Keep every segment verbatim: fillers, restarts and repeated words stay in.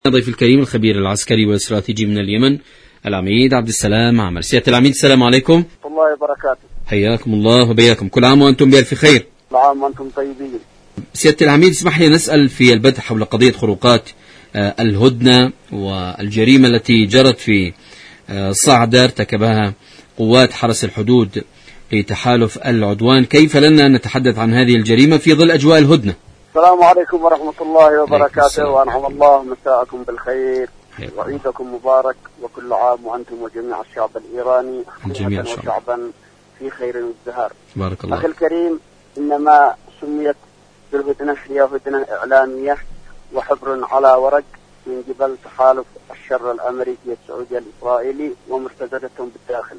ضيف الكريم الخبير العسكري والاستراتيجي من اليمن العميد عبد السلام عامر. سيادة العميد السلام عليكم. ورحمة الله وبركاته. حياكم الله وبياكم، كل عام وأنتم بألف خير. كل عام وأنتم طيبين. سيادة العميد اسمح لي نسأل في البدء حول قضية خروقات الهدنة والجريمة التي جرت في صعدة ارتكبها قوات حرس الحدود لتحالف العدوان. كيف لنا أن نتحدث عن هذه الجريمة في ظل أجواء الهدنة؟ السلام عليكم ورحمة الله وبركاته، وأنعم الله مساءكم بالخير وعيدكم مبارك، وكل عام وأنتم وجميع الشعب الإيراني جميع وشعبا في خير وازدهار. بارك الله. أخي الكريم، إنما سميت بالهدنة هي هدنة إعلامية وحبر على ورق من قبل تحالف الشر الأمريكي السعودي الإسرائيلي ومرتزقتهم بالداخل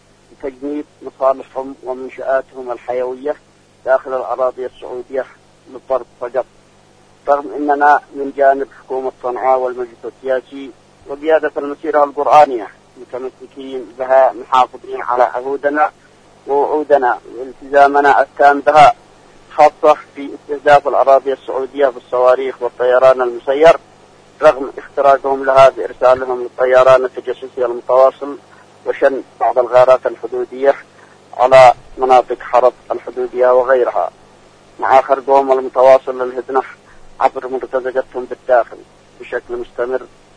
لتجنيب مصالحهم ومنشآتهم الحيوية داخل الأراضي السعودية للضرب فقط، رغم أننا من جانب حكومة صنعاء والمجلس السياسي وقيادة المسيرة القرآنية متمسكين بها، محافظين على عهودنا ووعودنا والتزامنا التام بها، خاصة في استهداف الأراضي السعودية بالصواريخ والطيران المسير، رغم اختراقهم لها بإرسالهم للطيران التجسسي المتواصل وشن بعض الغارات الحدودية على مناطق حرب الحدودية وغيرها، مع خرقهم المتواصل للهدنة عبر مرتزقتهم بالداخل بشكل مستمر،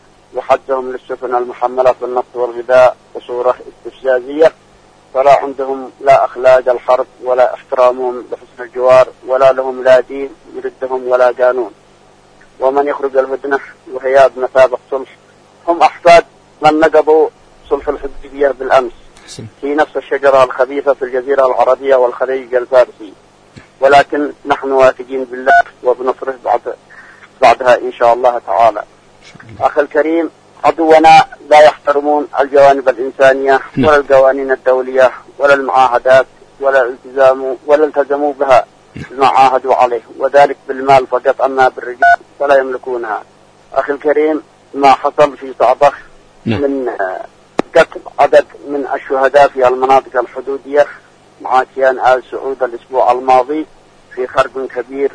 وحجهم للسفن المحملة بالنفط والغذاء بصورة استفزازية. فلا عندهم لا أخلاق الحرب ولا احترامهم لحسن الجوار، ولا لهم لا دين يردهم ولا قانون. ومن يخرج الهدنة وهي بمثابة صلح هم أحفاد من نقضوا صلح الحديبية بالأمس في نفس الشجرة الخبيثة في الجزيرة العربية والخليج الفارسي، ولكن نحن واثقين بالله وبنصره بعد بعدها إن شاء الله تعالى. أخي الكريم، عدونا لا يحترمون الجوانب الإنسانية ولا القوانين الدولية ولا المعاهدات ولا الالتزام ولا التزموا بها ما عاهدوا عليه، وذلك بالمال فقط، أما بالرجال فلا يملكونها. أخي الكريم، ما حصل في صعدة من قتل عدد من الشهداء في المناطق الحدودية مع كيان آل سعود الأسبوع الماضي في خرق كبير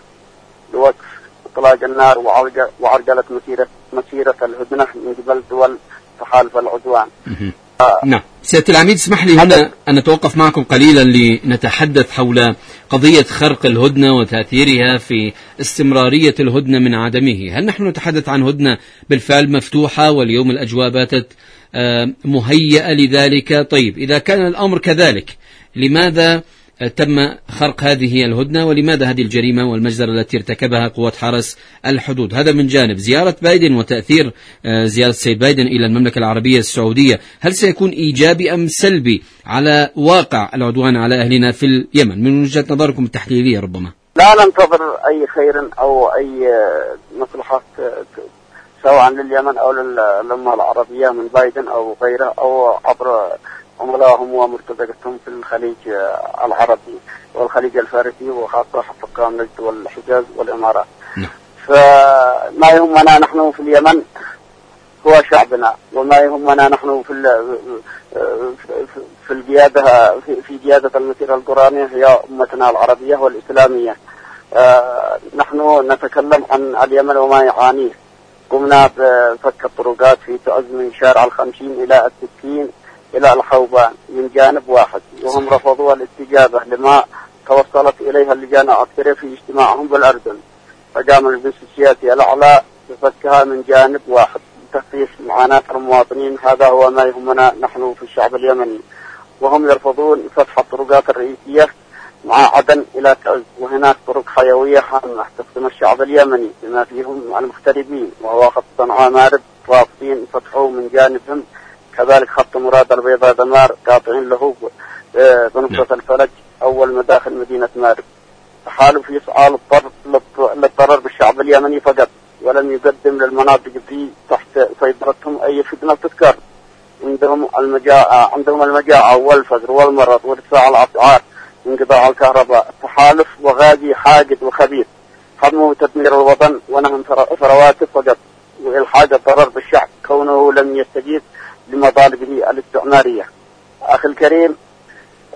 لوقف إطلاق النار وعرقلة مسيرة مسيرة الهدنة من قبل دول تحالف العدوان. آه نعم. سيادة العميد اسمح لي هنا أن نتوقف معكم قليلا لنتحدث حول قضية خرق الهدنة وتأثيرها في استمرارية الهدنة من عدمه. هل نحن نتحدث عن هدنة بالفعل مفتوحة واليوم الأجواء باتت مهيئة لذلك؟ طيب، إذا كان الأمر كذلك لماذا تم خرق هذه الهدنة، ولماذا هذه الجريمة والمجزرة التي ارتكبها قوات حرس الحدود؟ هذا من جانب. زيارة بايدن وتأثير زيارة السيد بايدن إلى المملكة العربية السعودية، هل سيكون إيجابي أم سلبي على واقع العدوان على أهلنا في اليمن من وجهة نظركم التحليلية؟ ربما لا ننتظر أي خير أو أي مصلحة سواء لليمن أو للأمة العربية من بايدن أو غيره أو عبر عملائهم ومرتزقتهم في الخليج العربي والخليج الفارسي، وخاصة حقام نجد والحجاز والإمارات. فما يهمنا نحن في اليمن هو شعبنا، وما يهمنا نحن في في القيادة في قيادة المسيرة القرآنية هي أمتنا العربية والإسلامية. نحن نتكلم عن اليمن وما يعانيه. قمنا بفك الطرقات في تعز من شارع الخمسين إلى الستين إلى الحوبان من جانب واحد، وهم رفضوا الاستجابة لما توصلت إليها اللجان العسكرية في اجتماعهم بالأردن، فقام المجلس السياسي الأعلى بفكها من جانب واحد لتخفيف معاناة المواطنين. هذا هو ما يهمنا نحن في الشعب اليمني، وهم يرفضون فتح الطرقات الرئيسية مع عدن إلى تعز، وهناك طرق حيوية هامة تخدم الشعب اليمني بما فيهم المغتربين، وهو خط صنعاء مارب رافضين فتحوه من جانبهم، كذلك خط مراد البيضاء دمار قاطعين له بنقطة الفلج أول مداخل مدينة مارب. تحالف يسعى للضرر بالشعب اليمني فقط، ولم يقدم للمناطق دي تحت سيطرتهم أي خدمة تذكر. عندهم المجاعة عندهم المجاعة والفقر والمرض وارتفاع الأسعار، انقطاع الكهرباء. تحالف وغازي حاقد وخبيث، همه تدمير الوطن ونهم ثرواته فقط، وإلحاق الضرر بالشعب كونه لم يستجيب لمطالبه الاستعمارية. أخي الكريم،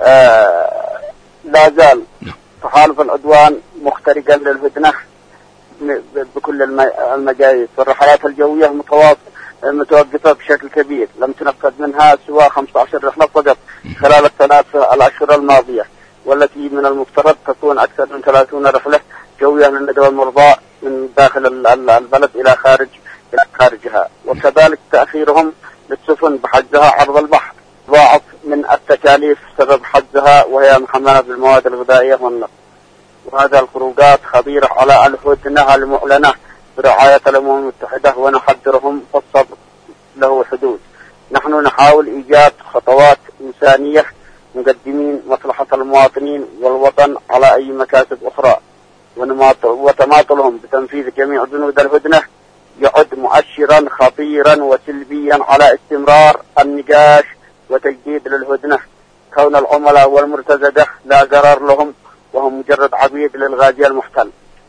آه لا زال تحالف العدوان مخترقا للهدنة بكل المجايز. الرحلات الجوية متوقفة بشكل كبير، لم تنفذ منها سوى خمسة عشر رحلة فقط خلال الثلاث الأشهر الماضية، والتي من المفترض تكون أكثر من ثلاثين رحلة جوية للندوة المرضى من داخل البلد إلى خارج إلى خارجها. وكذلك تأخيرهم للسفن بحجزها عرض البحر ضاعف من التكاليف سبب حجزها وهي محملة بالمواد الغذائية والنقل. وهذه الخروجات خطيرة على الهدنة المعلنة برعاية الأمم المتحدة، ونحذرهم فالصبر له حدود. نحن نحاول إيجاد خطوات إنسانية مقدمين مصلحة المواطنين والوطن على أي مكاسب أخرى، وتماطلهم بتنفيذ جميع بنود الهدنة يعد مؤشرا خطيرا وسلبيا على استمرار النقاش وتجديد للهدنة، كون العملاء والمرتزقة لا قرار لهم وهم مجرد عبيد للغازي المحتل.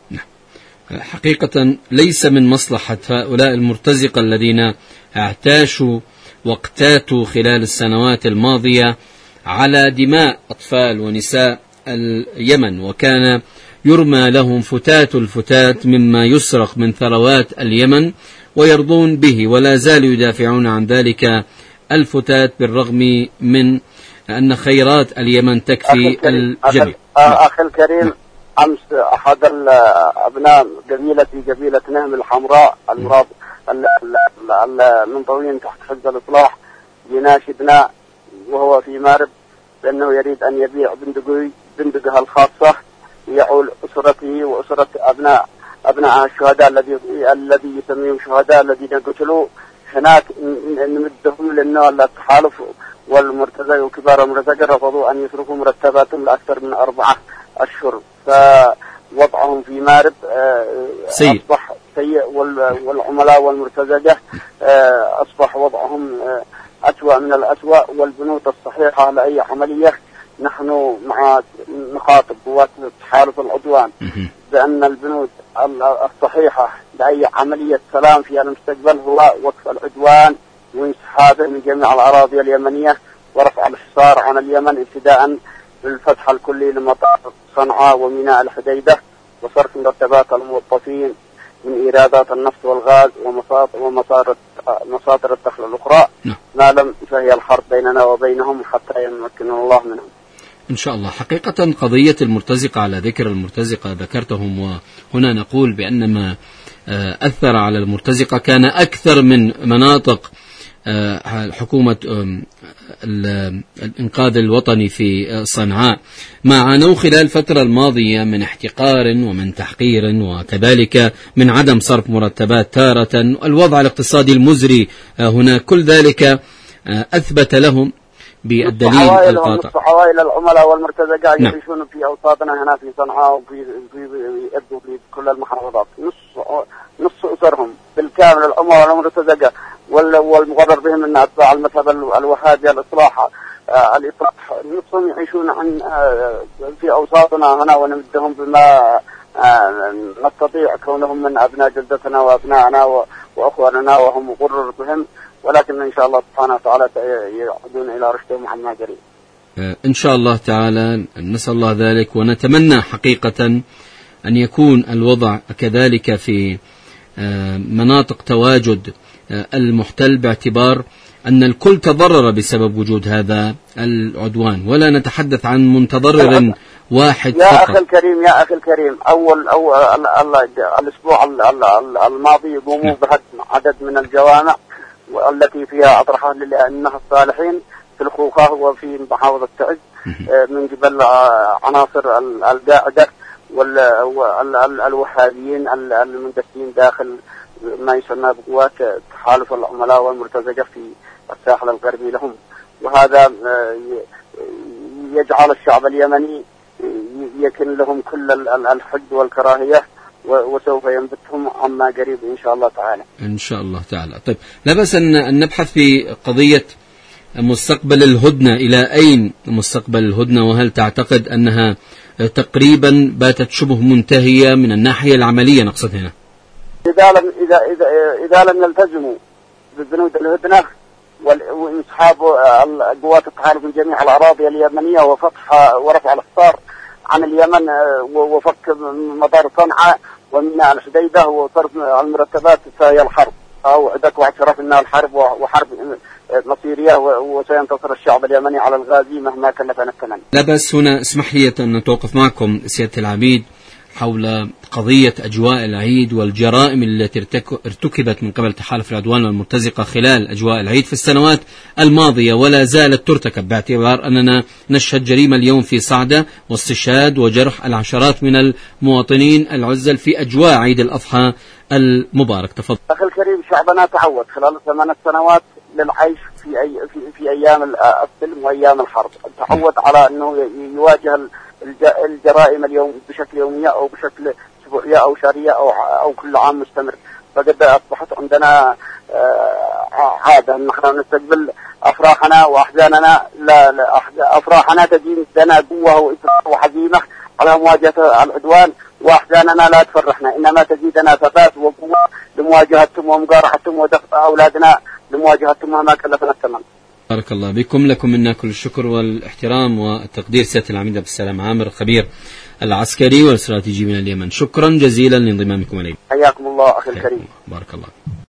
حقيقة ليس من مصلحة هؤلاء المرتزقة الذين اعتاشوا واقتاتوا خلال السنوات الماضية على دماء أطفال ونساء اليمن، وكان يرمى لهم فتات الفتات مما يسرق من ثروات اليمن ويرضون به، ولا زالوا يدافعون عن ذلك الفتات بالرغم من أن خيرات اليمن تكفي الجميع. أخي الكريم، أمس أحد الأبناء قبيلتي قبيلة نهم الحمراء المراب المنضوين تحت حزب الإصلاح يناشدنا وهو في مارب بأنه يريد أن يبيع بندقه بندقها الخاصة ويعول أسرته وأسرة أبناء أبناء الشهداء الذي الذي يسميهم شهداء الذين قتلوا هناك، نمدهم لأنه التحالف والمرتزقة وكبار المرتزقة رفضوا أن يصرفوا مرتباتهم لأكثر من أربعة أشهر، فوضعهم في مارب أصبح سيء، والعملاء والمرتزقة أصبح وضعهم أسوأ من الأسوأ. والبنود الصحيحة لأي عملية، نحن مع نخاطب قوات التحالف العدوان بأن البنود الصحيحة لأي عملية سلام في المستقبل هو وقف العدوان وانسحابه من جميع الأراضي اليمنية ورفع الحصار عن اليمن ابتداء بالفتح الكلي لمطار صنعاء وميناء الحديدة وصرف مرتبات الموظفين من إيرادات النفط والغاز ومصادر مصادر الدخل الأخرى، ما لم فهي الحرب بيننا وبينهم حتى يمكن الله منهم إن شاء الله. حقيقة قضية المرتزقة، على ذكر المرتزقة ذكرتهم، وهنا نقول بأن ما أثر على المرتزقة كان أكثر من مناطق حكومة الإنقاذ الوطني في صنعاء، ما عانوا خلال الفترة الماضية من احتقار ومن تحقير وكذلك من عدم صرف مرتبات تارة، الوضع الاقتصادي المزري هنا، كل ذلك أثبت لهم بالدليل القاطع. نصف عوائل العملاء والمرتزقة يعيشون في أوساطنا هنا في صنعاء وفي في في, في كل المحافظات، نص نص أسرهم بالكامل العملاء والمرتزقة، والمقرر بهم أن أتباع المذهب الوهابي الإصلاح الإصلاح نصهم يعيشون عن في أوساطنا هنا، ونمدهم بما نستطيع كونهم من أبناء جدتنا وأبنائنا وأخواننا وهم مقرر بهم، ولكن إن شاء الله سبحانه وتعالى يعودون إلى رشدهم عما قريب إن شاء الله تعالى. نسأل الله ذلك، ونتمنى حقيقة أن يكون الوضع كذلك في مناطق تواجد المحتل، باعتبار أن الكل تضرر بسبب وجود هذا العدوان، ولا نتحدث عن متضرر واحد يا فقط. أخي الكريم يا أخي الكريم أول أول الأسبوع الماضي يقوموا بهدم عدد من الجوامع والتي فيها أطرحة لأنها الصالحين في الخوخة وفي محافظة تعز من قبل عناصر القاعدة والوهابيين المندسين داخل ما يسمى بقوات تحالف العملاء والمرتزقة في الساحل الغربي لهم، وهذا يجعل الشعب اليمني يكن لهم كل الحقد والكراهية، وسوف ينبتهم عما قريب إن شاء الله تعالى. إن شاء الله تعالى. طيب، لا بأس أن نبحث في قضية مستقبل الهدنة. إلى أين مستقبل الهدنة؟ وهل تعتقد أنها تقريبا باتت شبه منتهية من الناحية العملية؟ نقصد هنا إذا لم إذا إذا إذا لم يلتزموا ببنود الهدنة وانسحاب قوات التحالف من جميع الأراضي اليمنية وفتح ورفع الحصار عن اليمن وفك مطار صنعاء ومنها الحديدة وطرف المرتبات فهي الحرب، أو عندك واحد شرف أنها الحرب وحرب مصيرية، وسينتصر الشعب اليمني على الغازي مهما كلفنا الثمن. لا بس هنا اسمح لي أن نتوقف معكم سيادة العميد حول قضية أجواء العيد والجرائم التي ارتكبت من قبل تحالف العدوان والمرتزقة خلال أجواء العيد في السنوات الماضية ولا زالت ترتكب، باعتبار أننا نشهد جريمة اليوم في صعدة واستشهاد وجرح العشرات من المواطنين العزل في أجواء عيد الأضحى المبارك. تفضل. أخي الكريم، شعبنا تعود خلال ثمان سنوات للعيش في أي في, في أيام السلم وأيام الحرب، تعود على أنه يواجه الجرائم اليوم بشكل يومي أو بشكل أسبوعية أو شهرية أو أو كل عام مستمر. فقد أصبحت عندنا عادة أن نحن نستقبل أفراحنا وأحزاننا، لا, لا أفراحنا تزيد لنا قوة وإصرار وحزيمة على مواجهة العدوان، وأحزاننا لا تفرحنا إنما تزيدنا ثبات وقوة لمواجهتهم ومقارحتهم ودفع أولادنا لمواجهتهم مهما كلفنا الثمن. بارك الله بكم. لكم منا كل الشكر والاحترام والتقدير سيادة العميد عبد السلام عامر، خبير العسكري والاستراتيجي من اليمن. شكرا جزيلا لانضمامكم إلينا. حياكم الله أخي الكريم. بارك الله.